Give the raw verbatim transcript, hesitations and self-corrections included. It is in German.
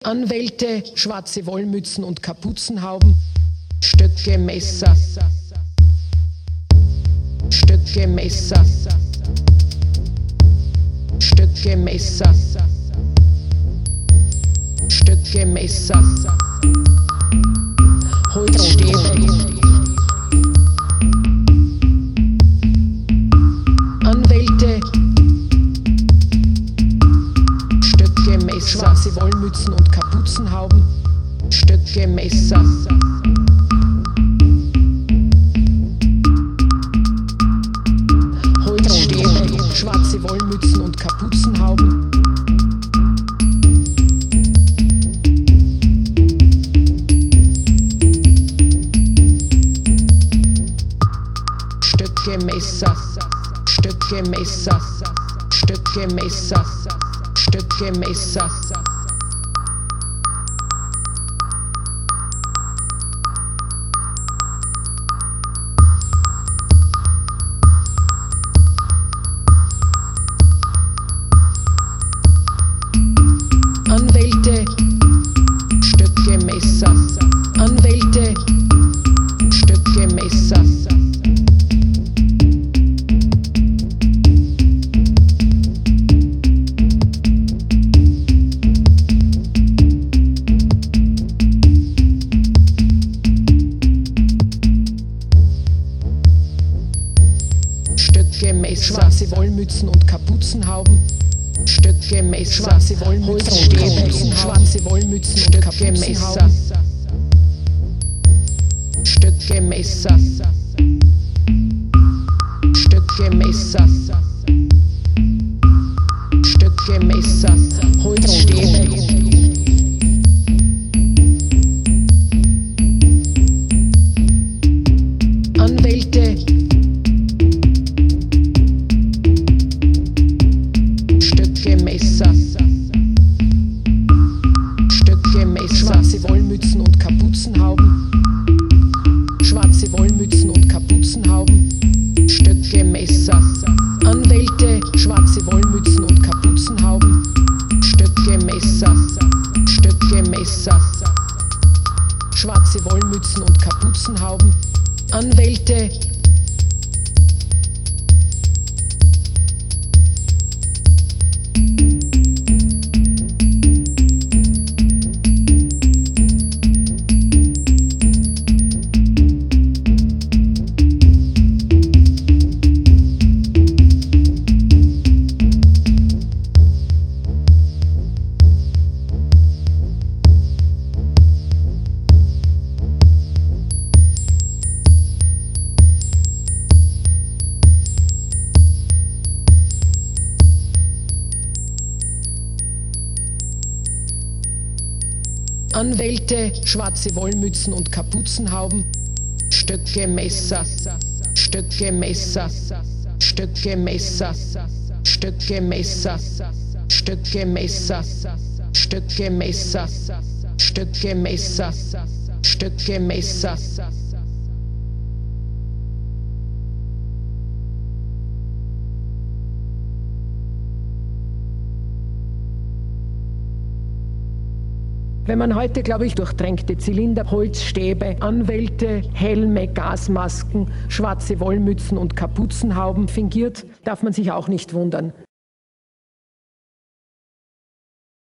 Anwälte, schwarze Wollmützen und Kapuzenhauben, Stöcke, Messer, Stöcke, Messer, Stöcke, Messer, Stöcke, Messer, Holzstäbe, Anwälte, Stöcke, Messer, schwarze Wollmützen und Kapuzenhauben, Stöcke, Messer, Holzstäbe, schwarze Wollmützen und Kapuzenhauben, Stöcke, Messer, Stöcke, Messer, Stöcke, Messer, Stöcke, Messer. Anwälte, Stöcke, Messer, Anwälte, Stöcke, Messer. Stöcke, Messer, schwarze Wollmützen und Kapuzenhauben, Stöcke, Messer, schwarze Wollmützen, schwarze Wollmützen und Kapuzenhauben, Stöcke, Messer, Stöcke, Messer, Stöcke, Messer, Holzstäbe, Anwälte, Stöcke, Messer, Stöcke, Messer, schwarze Wollmützen und Kapuzenhauben, schwarze Wollmützen und Kapuzenhauben, Stöcke, Messer, Anwälte, schwarze Wollmützen und Kapuzenhauben, Stöcke, Messer, Stöcke, Messer, schwarze Wollmützen und Kapuzenhauben, Anwälte, Anwälte, schwarze Wollmützen und Kapuzenhauben, Stöcke, Messer, Stöcke, Messer, Stöcke, Messer, Stöcke, Messer, Stöcke, Messer, Stöcke, Messer, Stöcke, Messer, Stöcke, Messer. Wenn man heute, glaube ich, durchtränkte Zylinder, Holzstäbe, Anwälte, Helme, Gasmasken, schwarze Wollmützen und Kapuzenhauben fingiert, darf man sich auch nicht wundern.